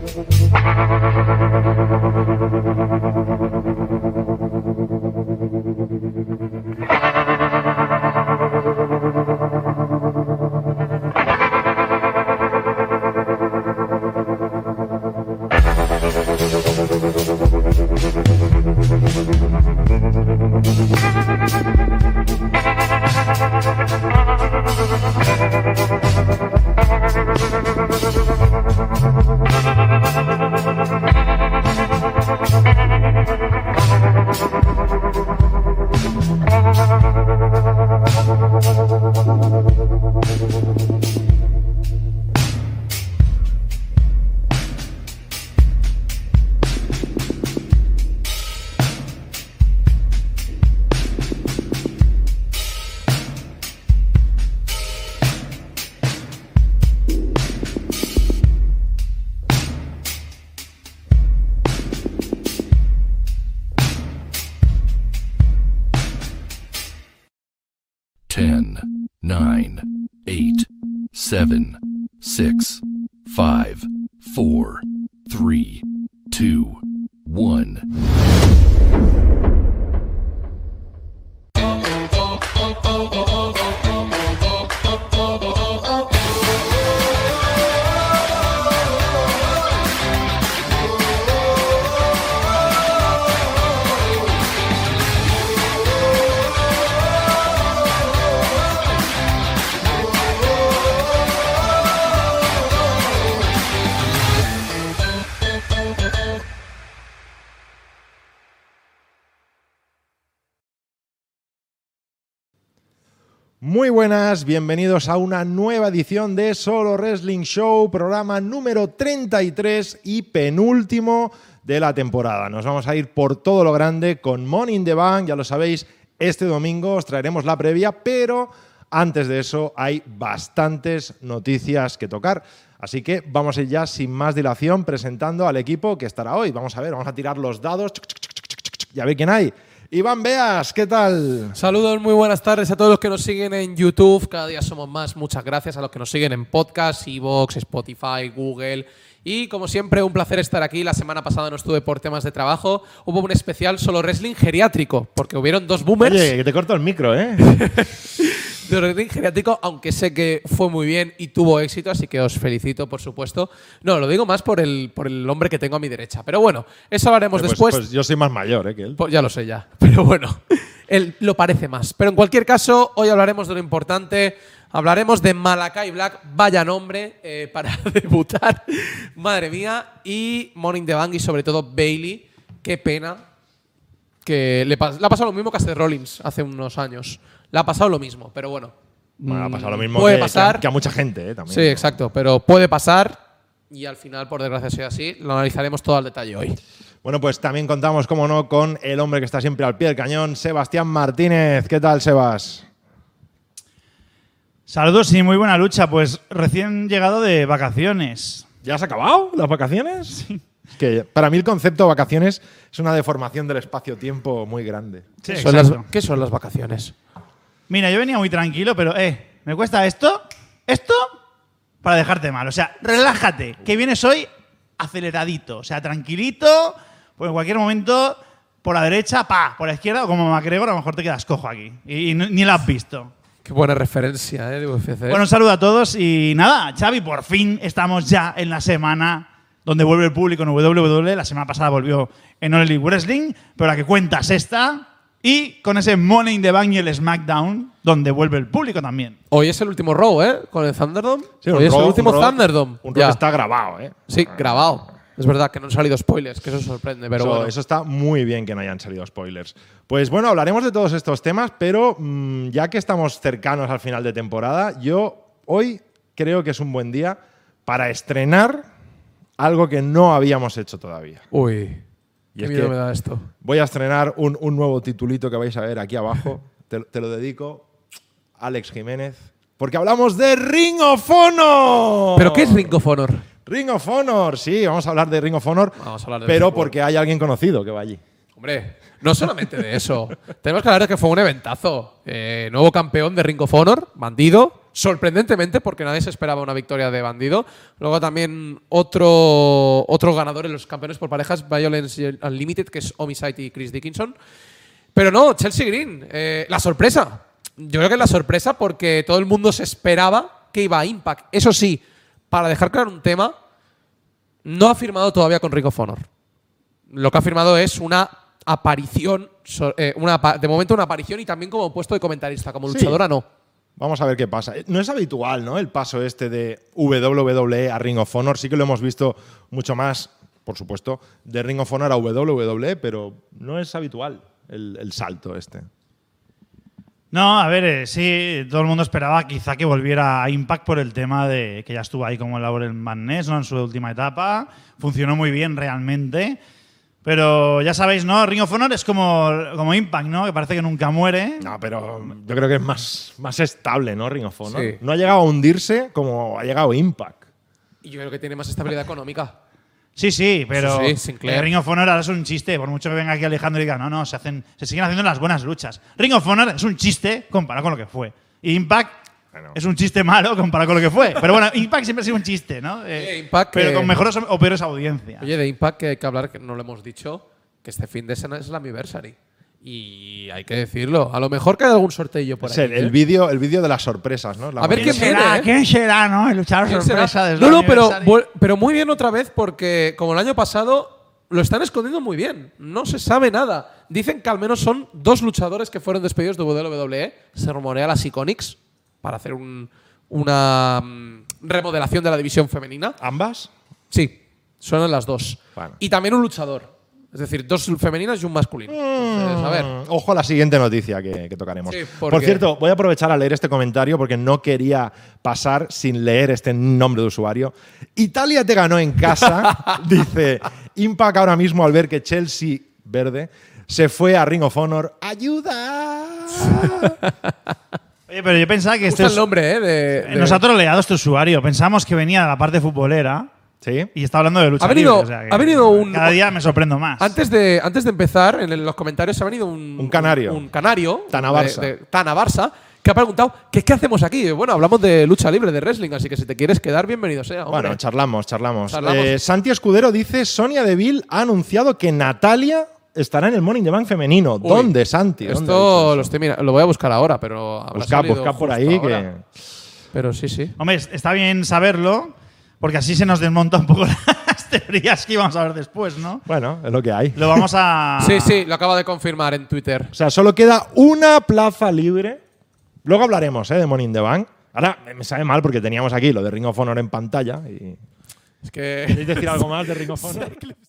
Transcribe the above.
Ten, 9, 8, 7, 6, 5, 4, 3, 2, 1. Muy buenas, bienvenidos a una nueva edición de Solo Wrestling Show, programa número 33 y penúltimo de la temporada. Nos vamos a ir por todo lo grande con Money in the Bank, ya lo sabéis, este domingo os traeremos la previa, pero antes de eso hay bastantes noticias que tocar. Así que vamos a ir ya sin más dilación presentando al equipo que estará hoy. Vamos a tirar los dados y a ver quién hay. Iván Beas, ¿qué tal? Saludos, muy buenas tardes a todos los que nos siguen en YouTube. Cada día somos más. Muchas gracias a los que nos siguen en podcast, iVoox, Spotify, Google. Y como siempre, un placer estar aquí. La semana pasada no estuve por temas de trabajo. Hubo un especial Solo Wrestling geriátrico, porque hubieron dos boomers. Oye, que te corto el micro, ¿eh? De wrestling geriátrico, aunque sé que fue muy bien y tuvo éxito, así que os felicito, por supuesto. No, lo digo más por el hombre que tengo a mi derecha. Pero bueno, eso hablaremos después. Pues yo soy más mayor que él. Pues ya lo sé ya. Pero bueno, él lo parece más. Pero en cualquier caso, hoy hablaremos de lo importante. Hablaremos de Malakai Black, vaya nombre, para debutar. Madre mía. Y Money in the Bank y sobre todo Bayley. Qué pena que le ha pasado lo mismo que a Seth Rollins hace unos años. Le ha pasado lo mismo, pero bueno. Bueno, ha pasado lo mismo puede pasar. Que a mucha gente, también. Sí, exacto, pero puede pasar y al final, por desgracia, sea así. Lo analizaremos todo al detalle hoy. Bueno, pues también contamos, como no, con el hombre que está siempre al pie del cañón, Sebastián Martínez. ¿Qué tal, Sebas? Saludos y muy buena lucha. Pues recién llegado de vacaciones. ¿Ya has acabado las vacaciones? Sí. Es que para mí el concepto de vacaciones es una deformación del espacio-tiempo muy grande. Sí, ¿Qué son las vacaciones? Mira, yo venía muy tranquilo, pero me cuesta esto para dejarte mal. O sea, relájate, que vienes hoy aceleradito, o sea, tranquilito, pues en cualquier momento por la derecha, por la izquierda, o como McGregor, a lo mejor te quedas cojo aquí y ni la has visto. Qué buena referencia, de UFC. Bueno, un saludo a todos y nada, Xavi, por fin estamos ya en la semana donde vuelve el público en WWE. La semana pasada volvió en All Elite Wrestling, pero la que cuenta es esta. Y con ese Money in the Bank y el SmackDown, donde vuelve el público también. Hoy es el último Raw, ¿eh? Con el Thunderdome. Sí, hoy es el último Thunderdome. Un Raw que está grabado, ¿eh? Sí, grabado. Es verdad que no han salido spoilers, que eso sorprende, pero bueno. Eso está muy bien que no hayan salido spoilers. Pues bueno, hablaremos de todos estos temas, pero ya que estamos cercanos al final de temporada, yo hoy creo que es un buen día para estrenar algo que no habíamos hecho todavía. Uy. Y qué miedo me da esto. Voy a estrenar un nuevo titulito que vais a ver aquí abajo. Te lo dedico, Alex Jiménez, porque hablamos de Ring of Honor. ¿Pero qué es Ring of Honor? Ring of Honor, sí, vamos a hablar de Ring of Honor, pero porque hay alguien conocido que va allí. Hombre, no solamente de eso. Tenemos que hablar de que fue un eventazo. Nuevo campeón de Ring of Honor, Bandido. sorprendentemente, porque nadie se esperaba una victoria de Bandido. Luego también otro ganador en los campeones por parejas, Violence Unlimited, que es Homicide y Chris Dickinson. Pero no, Chelsea Green, la sorpresa. Yo creo que es la sorpresa porque todo el mundo se esperaba que iba a Impact. Eso sí, para dejar claro un tema, no ha firmado todavía con Ring of Honor. Lo que ha firmado es una aparición, de momento una aparición y también como puesto de comentarista, como luchadora no. Vamos a ver qué pasa. No es habitual, ¿no? El paso este de WWE a Ring of Honor. Sí que lo hemos visto mucho más, por supuesto, de Ring of Honor a WWE, pero no es habitual el salto este. No, a ver, sí, todo el mundo esperaba quizá que volviera a Impact por el tema de que ya estuvo ahí como Laurel Van Ness, ¿no? En su última etapa. Funcionó muy bien realmente. Pero ya sabéis, ¿no? Ring of Honor es como Impact, ¿no? Que parece que nunca muere. No, pero yo creo que es más estable, ¿no? Ring of Honor. Sí. No ha llegado a hundirse como ha llegado Impact. Y yo creo que tiene más estabilidad económica. Sí, pero Sí, Sinclair. Ring of Honor ahora es un chiste. Por mucho que venga aquí Alejandro y diga, no, se siguen haciendo las buenas luchas. Ring of Honor es un chiste comparado con lo que fue. Y Impact es un chiste malo comparado con lo que fue. Pero bueno, Impact siempre ha sido un chiste, ¿no? Impact, pero con mejores o peores audiencias. Oye, de Impact que hay que hablar, que no lo hemos dicho, que este fin de semana es la anniversary. Y hay que decirlo. A lo mejor queda algún sorteillo por Es ahí. el vídeo de las sorpresas, ¿no? A ver quién viene, ¿eh? ¿Quién será, no? El luchador ¿Quién sorpresa será? desde No, el pero aniversario. muy bien otra vez porque, como el año pasado, lo están escondiendo muy bien. No se sabe nada. Dicen que al menos son 2 luchadores que fueron despedidos de WWE. Se rumorea las Iconics para hacer una remodelación de la división femenina. ¿Ambas? Sí, son las 2. Bueno. Y también un luchador. Es decir, 2 femeninas y un masculino. Entonces, a ver. Ojo a la siguiente noticia que tocaremos. Sí, por porque- cierto, voy a aprovechar a leer este comentario porque no quería pasar sin leer este nombre de usuario. Italia te ganó en casa, dice Impact ahora mismo al ver que Chelsea Verde se fue a Ring of Honor. ¡Ayuda! Oye, pero yo pensaba que Me este gusta el nombre, ¿eh? de- nos ha troleado este usuario. Pensamos que venía de la parte futbolera ¿Sí? y está hablando de lucha Ha venido- libre, o sea que ha venido un- cada día me sorprendo más. Antes de empezar, en los comentarios se ha venido un canario. Un canario. Tana Barça. de Tana Barça, que ha preguntado ¿qué hacemos aquí? Bueno, hablamos de lucha libre, de wrestling, así que si te quieres quedar, bienvenido sea. Hombre. Bueno, charlamos. Charlamos. Santi Escudero dice Sonia Deville ha anunciado que Natalia estará en el Money in the Bank femenino. Uy, ¿Dónde, Santi? ¿Dónde ha dicho Esto eso? lo estoy mirando, lo voy a buscar ahora, pero habrá salido Busca por justo ahí ahora. que… Pero sí. Hombre, está bien saberlo, porque así se nos desmonta un poco las teorías que íbamos a ver después, ¿no? Bueno, es lo que hay. Lo vamos a… Sí, lo acaba de confirmar en Twitter. O sea, solo queda una plaza libre. Luego hablaremos de Money in the Bank. Ahora me sabe mal porque teníamos aquí lo de Ring of Honor en pantalla. Y… Es que ¿Queréis decir algo más de Ring of Honor?